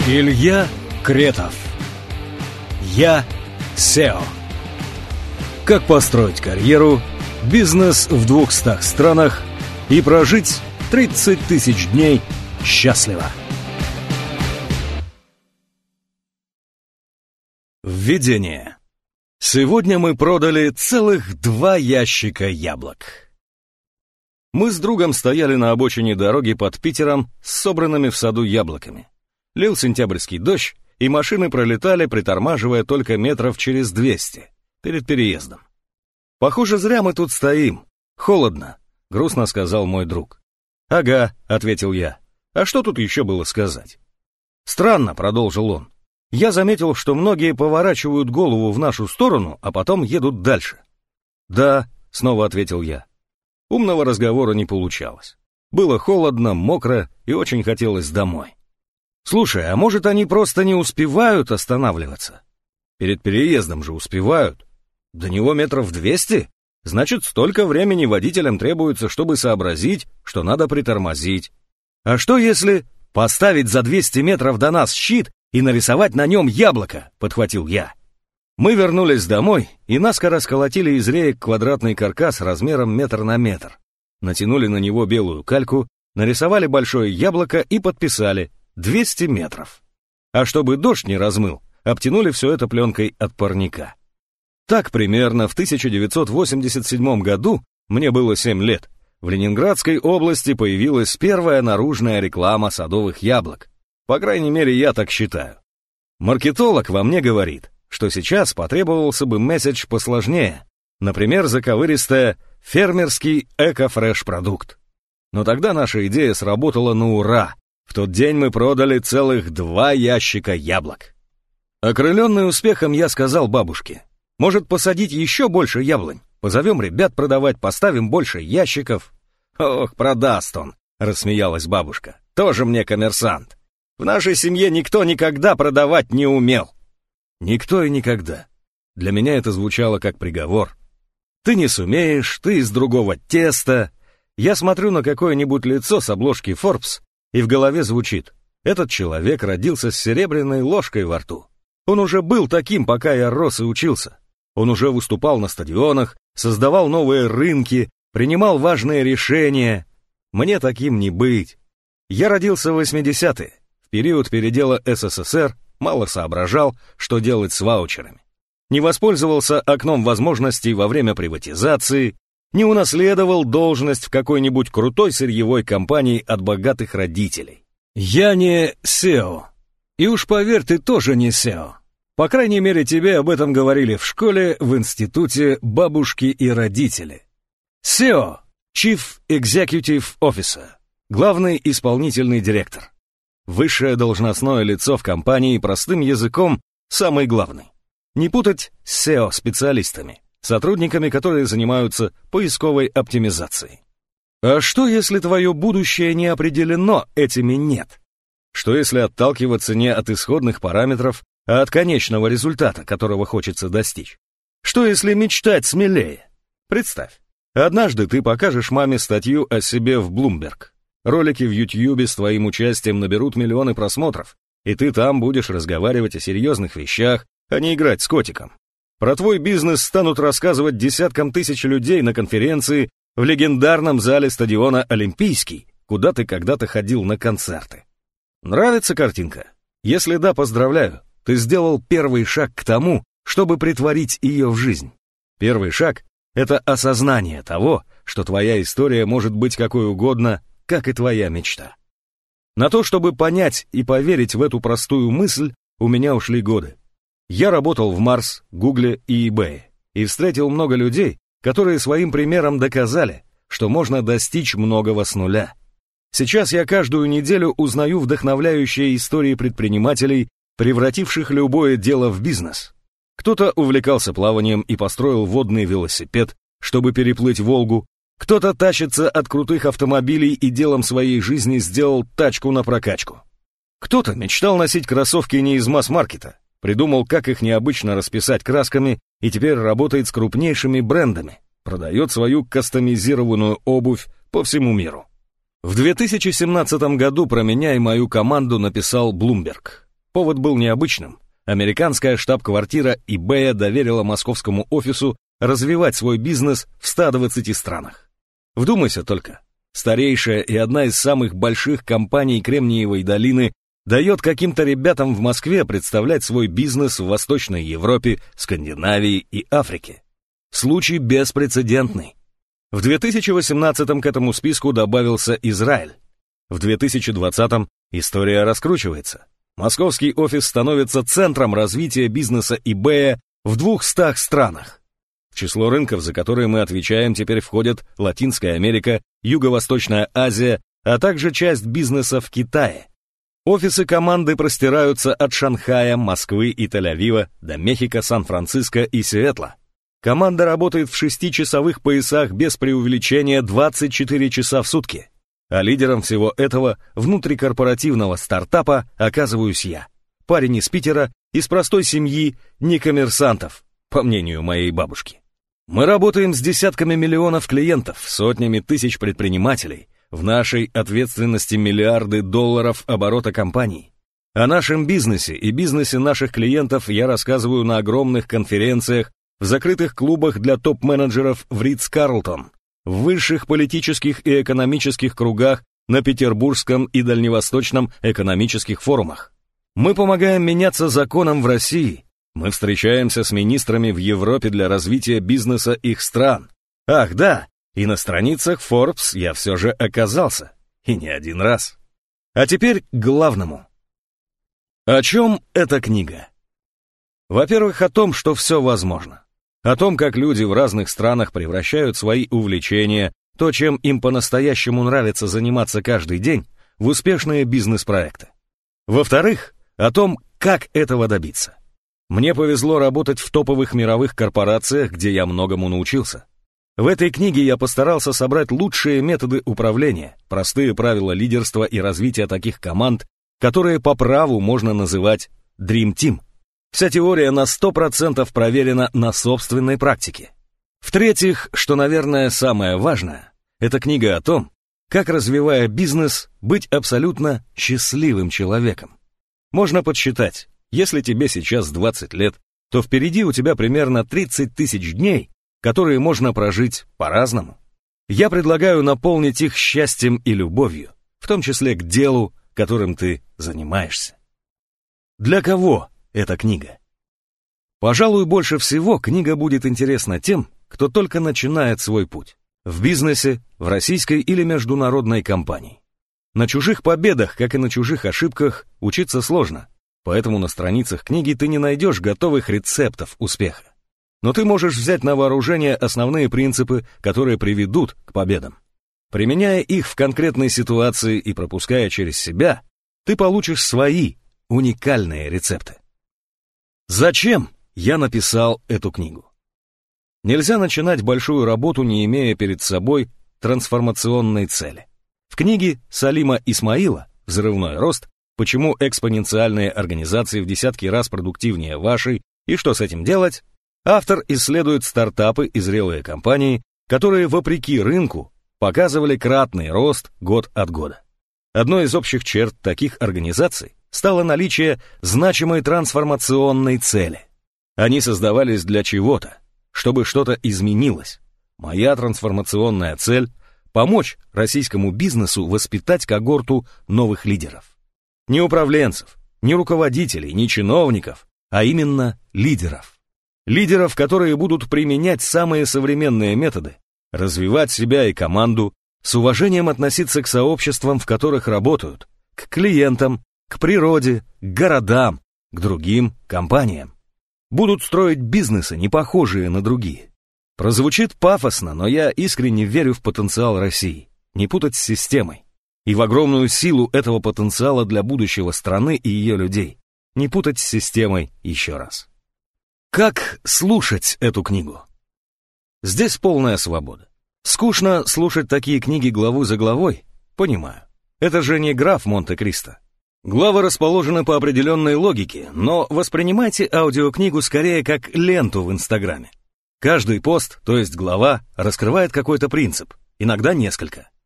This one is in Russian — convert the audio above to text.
Илья Кретов. Я SEO. Как построить карьеру, бизнес в 200 странах и прожить 30 тысяч дней счастливо. Введение. Сегодня мы продали целых 2 ящика яблок. Мы с другом стояли на обочине дороги под Питером с собранными в саду яблоками. Лил сентябрьский дождь, и машины пролетали, притормаживая только метров через 200 перед переездом. «Похоже, зря мы тут стоим. Холодно», — грустно сказал мой друг. «Ага», — ответил я. «А что тут еще было сказать?» «Странно», — продолжил он. «Я заметил, что многие поворачивают голову в нашу сторону, а потом едут дальше». «Да», — снова ответил я. Умного разговора не получалось. Было холодно, мокро и очень хотелось домой. «Слушай, а может, они просто не успевают останавливаться? Перед переездом же успевают. До него метров 200? Значит, столько времени водителям требуется, чтобы сообразить, что надо притормозить. А что если поставить за 200 метров до нас щит и нарисовать на нем яблоко?» — подхватил я. Мы вернулись домой и наскоро сколотили из реек квадратный каркас размером метр на метр. Натянули на него белую кальку, нарисовали большое яблоко и подписали 200 метров. А чтобы дождь не размыл, обтянули все это пленкой от парника. Так примерно в 1987 году, мне было 7 лет, в Ленинградской области появилась первая наружная реклама садовых яблок. По крайней мере, я так считаю. Маркетолог во мне говорит, что сейчас потребовался бы месседж посложнее, например, заковыристое «фермерский эко-фреш-продукт». Но тогда наша идея сработала на ура. В тот день мы продали целых 2 ящика яблок. Окрыленный успехом, я сказал бабушке: «Может, посадить еще больше яблонь? Позовем ребят продавать, поставим больше ящиков». «Ох, продаст он», — рассмеялась бабушка. «Тоже мне коммерсант. В нашей семье никто никогда продавать не умел». Никто и никогда. Для меня это звучало как приговор. Ты не сумеешь, ты из другого теста. Я смотрю на какое-нибудь лицо с обложки Forbes, и в голове звучит: этот человек родился с серебряной ложкой во рту. Он уже был таким, пока я рос и учился. Он уже выступал на стадионах, создавал новые рынки, принимал важные решения. Мне таким не быть. Я родился в 80-е, в период передела СССР, мало соображал, что делать с ваучерами. Не воспользовался окном возможностей во время приватизации, не унаследовал должность в какой-нибудь крутой сырьевой компании от богатых родителей. Я не SEO. И уж поверь, ты тоже не SEO. По крайней мере, тебе об этом говорили в школе, в институте, бабушки и родители. SEO – Chief Executive Officer, главный исполнительный директор. Высшее должностное лицо в компании, простым языком, самый главный. Не путать с SEO-специалистами, сотрудниками, которые занимаются поисковой оптимизацией. А что, если твое будущее не определено этими «нет»? Что, если отталкиваться не от исходных параметров, а от конечного результата, которого хочется достичь? Что, если мечтать смелее? Представь, однажды ты покажешь маме статью о себе в Bloomberg. Ролики в YouTube с твоим участием наберут миллионы просмотров, и ты там будешь разговаривать о серьезных вещах, а не играть с котиком. Про твой бизнес станут рассказывать десяткам тысяч людей на конференции в легендарном зале стадиона «Олимпийский», куда ты когда-то ходил на концерты. Нравится картинка? Если да, поздравляю, ты сделал первый шаг к тому, чтобы претворить ее в жизнь. Первый шаг — это осознание того, что твоя история может быть какой угодно, как и твоя мечта. На то, чтобы понять и поверить в эту простую мысль, у меня ушли годы. Я работал в Марс, Гугле и eBay и встретил много людей, которые своим примером доказали, что можно достичь многого с нуля. Сейчас я каждую неделю узнаю вдохновляющие истории предпринимателей, превративших любое дело в бизнес. Кто-то увлекался плаванием и построил водный велосипед, чтобы переплыть Волгу, кто-то тащится от крутых автомобилей и делом своей жизни сделал тачку на прокачку. Кто-то мечтал носить кроссовки не из масс-маркета, придумал, как их необычно расписать красками, и теперь работает с крупнейшими брендами, продает свою кастомизированную обувь по всему миру. В 2017 году про меня и мою команду написал Bloomberg. Повод был необычным. Американская штаб-квартира eBay доверила московскому офису развивать свой бизнес в 120 странах. Вдумайся только, старейшая и одна из самых больших компаний Кремниевой долины дает каким-то ребятам в Москве представлять свой бизнес в Восточной Европе, Скандинавии и Африке. Случай беспрецедентный. В 2018-м к этому списку добавился Израиль. В 2020-м история раскручивается. Московский офис становится центром развития бизнеса eBay в 200 странах. В число рынков, за которые мы отвечаем, теперь входят Латинская Америка, Юго-Восточная Азия, а также часть бизнеса в Китае. Офисы команды простираются от Шанхая, Москвы и Тель-Авива до Мехико, Сан-Франциско и Сиэтла. Команда работает в 6-часовых поясах без преувеличения 24 часа в сутки. А лидером всего этого внутрикорпоративного стартапа оказываюсь я. Парень из Питера, из простой семьи, не коммерсантов, по мнению моей бабушки. Мы работаем с десятками миллионов клиентов, сотнями тысяч предпринимателей, в нашей ответственности миллиарды долларов оборота компаний. О нашем бизнесе и бизнесе наших клиентов я рассказываю на огромных конференциях, в закрытых клубах для топ-менеджеров в Ритц-Карлтон, в высших политических и экономических кругах на Петербургском и Дальневосточном экономических форумах. Мы помогаем меняться законам в России. Мы встречаемся с министрами в Европе для развития бизнеса их стран. Ах да, и на страницах Forbes я все же оказался. И не один раз. А теперь к главному. О чем эта книга? Во-первых, о том, что все возможно. О том, как люди в разных странах превращают свои увлечения, то, чем им по-настоящему нравится заниматься каждый день, в успешные бизнес-проекты. Во-вторых, о том, как этого добиться. Мне повезло работать в топовых мировых корпорациях, где я многому научился. В этой книге я постарался собрать лучшие методы управления, простые правила лидерства и развития таких команд, которые по праву можно называть Dream Team. Вся теория на 100% проверена на собственной практике. В-третьих, что, наверное, самое важное, это книга о том, как, развивая бизнес, быть абсолютно счастливым человеком. Можно подсчитать, если тебе сейчас 20 лет, то впереди у тебя примерно 30 тысяч дней, которые можно прожить по-разному. Я предлагаю наполнить их счастьем и любовью, в том числе к делу, которым ты занимаешься. Для кого эта книга? Пожалуй, больше всего книга будет интересна тем, кто только начинает свой путь. В бизнесе, в российской или международной компании. На чужих победах, как и на чужих ошибках, учиться сложно, поэтому на страницах книги ты не найдешь готовых рецептов успеха. Но ты можешь взять на вооружение основные принципы, которые приведут к победам. Применяя их в конкретной ситуации и пропуская через себя, ты получишь свои уникальные рецепты. Зачем я написал эту книгу? Нельзя начинать большую работу, не имея перед собой трансформационной цели. В книге Салима Исмаила «Взрывной рост. Почему экспоненциальные организации в десятки раз продуктивнее вашей и что с этим делать?» автор исследует стартапы и зрелые компании, которые, вопреки рынку, показывали кратный рост год от года. Одной из общих черт таких организаций стало наличие значимой трансформационной цели. Они создавались для чего-то, чтобы что-то изменилось. Моя трансформационная цель – помочь российскому бизнесу воспитать когорту новых лидеров. Не управленцев, не руководителей, не чиновников, а именно лидеров. Лидеров, которые будут применять самые современные методы, развивать себя и команду, с уважением относиться к сообществам, в которых работают, к клиентам, к природе, к городам, к другим компаниям. Будут строить бизнесы, не похожие на другие. Прозвучит пафосно, но я искренне верю в потенциал России, не путать с системой, и в огромную силу этого потенциала для будущего страны и ее людей, не путать с системой еще раз. Как слушать эту книгу? Здесь полная свобода. Скучно слушать такие книги главу за главой? Понимаю. Это же не граф Монте-Кристо. Главы расположены по определенной логике, но воспринимайте аудиокнигу скорее как ленту в Инстаграме. Каждый пост, то есть глава, раскрывает какой-то принцип, иногда несколько.